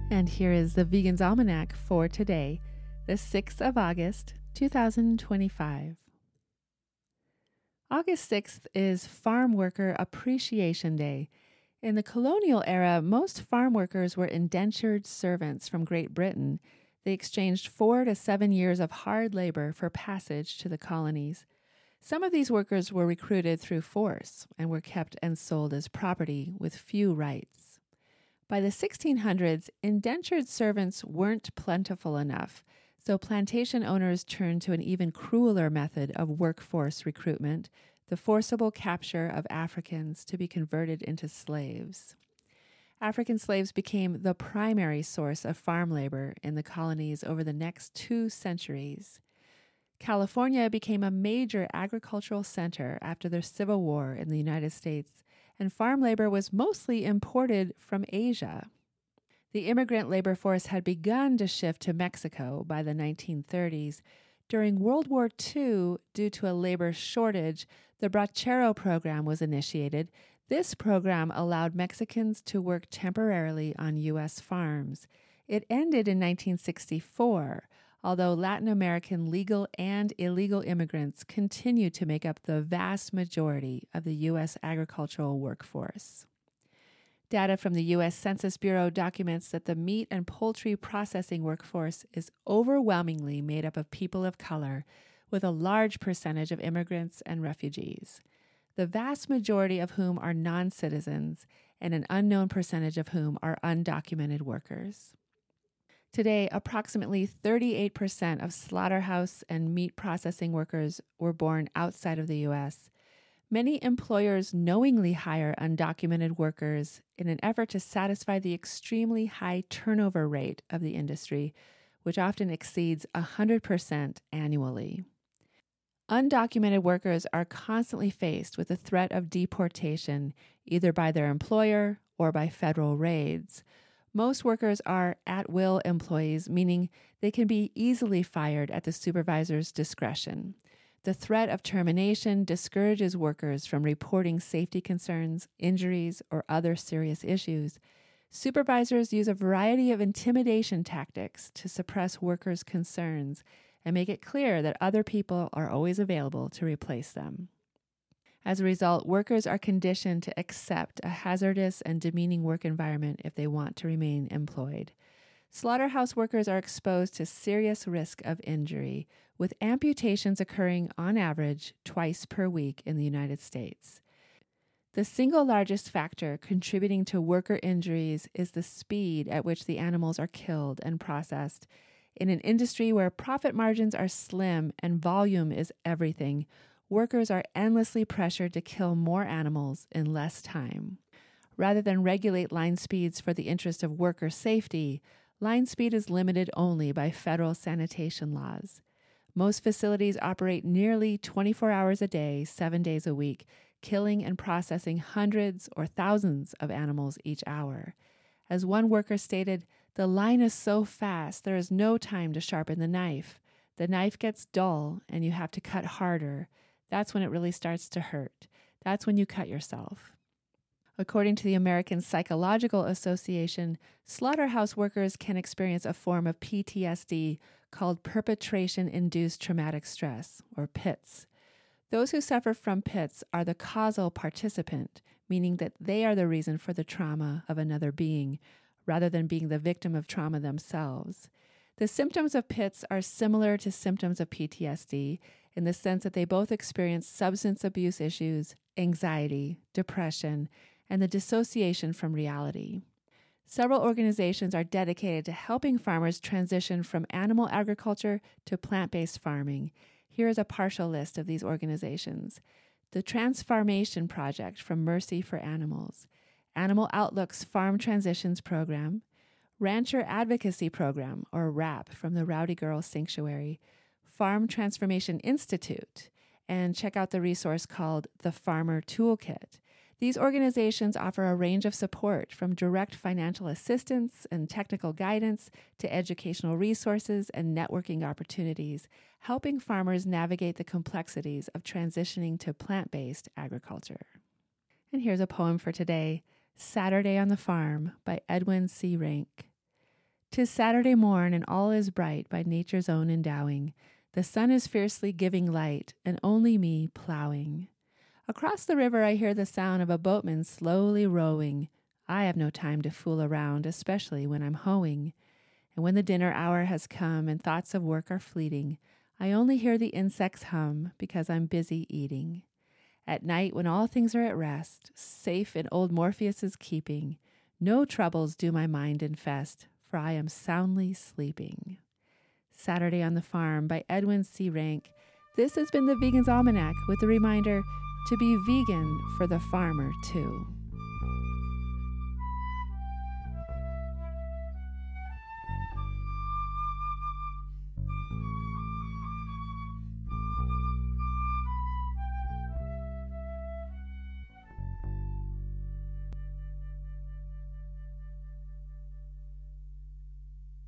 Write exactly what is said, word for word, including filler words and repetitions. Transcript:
And here is the Vegan's Almanac for today, the sixth of August, two thousand twenty-five. August sixth is Farm Worker Appreciation Day. In the colonial era, most farm workers were indentured servants from Great Britain. They exchanged four to seven years of hard labor for passage to the colonies. Some of these workers were recruited through force and were kept and sold as property with few rights. By the sixteen hundreds, indentured servants weren't plentiful enough, so plantation owners turned to an even crueler method of workforce recruitment, the forcible capture of Africans to be converted into slaves. African slaves became the primary source of farm labor in the colonies over the next two centuries. California became a major agricultural center after the Civil War in the United States, and farm labor was mostly imported from Asia. The immigrant labor force had begun to shift to Mexico by the nineteen thirties. During World War Two, due to a labor shortage, the Bracero program was initiated. This program allowed Mexicans to work temporarily on U S farms. It ended in nineteen sixty-four, although Latin American legal and illegal immigrants continue to make up the vast majority of the U S agricultural workforce. Data from the U S Census Bureau documents that the meat and poultry processing workforce is overwhelmingly made up of people of color, with a large percentage of immigrants and refugees, the vast majority of whom are non-citizens and an unknown percentage of whom are undocumented workers. Today, approximately thirty-eight percent of slaughterhouse and meat processing workers were born outside of the U S. Many employers knowingly hire undocumented workers in an effort to satisfy the extremely high turnover rate of the industry, which often exceeds one hundred percent annually. Undocumented workers are constantly faced with the threat of deportation, either by their employer or by federal raids. Most workers are at-will employees, meaning they can be easily fired at the supervisor's discretion. The threat of termination discourages workers from reporting safety concerns, injuries, or other serious issues. Supervisors use a variety of intimidation tactics to suppress workers' concerns and make it clear that other people are always available to replace them. As a result, workers are conditioned to accept a hazardous and demeaning work environment if they want to remain employed. Slaughterhouse workers are exposed to serious risk of injury, with amputations occurring on average twice per week in the United States. The single largest factor contributing to worker injuries is the speed at which the animals are killed and processed. In an industry where profit margins are slim and volume is everything, workers are endlessly pressured to kill more animals in less time. Rather than regulate line speeds for the interest of worker safety, line speed is limited only by federal sanitation laws. Most facilities operate nearly twenty-four hours a day, seven days a week, killing and processing hundreds or thousands of animals each hour. As one worker stated, "The line is so fast, there is no time to sharpen the knife. The knife gets dull and you have to cut harder. That's when it really starts to hurt. That's when you cut yourself." According to the American Psychological Association, slaughterhouse workers can experience a form of P T S D called perpetration-induced traumatic stress, or P I T S. Those who suffer from P I T S are the causal participant, meaning that they are the reason for the trauma of another being, rather than being the victim of trauma themselves. The symptoms of P I T S are similar to symptoms of P T S D in the sense that they both experience substance abuse issues, anxiety, depression, and the dissociation from reality. Several organizations are dedicated to helping farmers transition from animal agriculture to plant-based farming. Here is a partial list of these organizations: the Transfarmation Project from Mercy for Animals, Animal Outlook's Farm Transitions Program, Rancher Advocacy Program, or RAP, from the Rowdy Girl Sanctuary, Farm Transformation Institute, and check out the resource called the Farmer Toolkit. These organizations offer a range of support, from direct financial assistance and technical guidance to educational resources and networking opportunities, helping farmers navigate the complexities of transitioning to plant-based agriculture. And here's a poem for today, Saturday on the Farm by Edwin C. Rank. 'Tis Saturday morn, and all is bright by nature's own endowing. The sun is fiercely giving light, and only me plowing. Across the river I hear the sound of a boatman slowly rowing. I have no time to fool around, especially when I'm hoeing. And when the dinner hour has come and thoughts of work are fleeting, I only hear the insects hum because I'm busy eating. At night, when all things are at rest, safe in old Morpheus's keeping, no troubles do my mind infest, for I am soundly sleeping. Saturday on the Farm by Edwin C. Rank. This has been the Vegan's Almanac with a reminder to be vegan for the farmer too.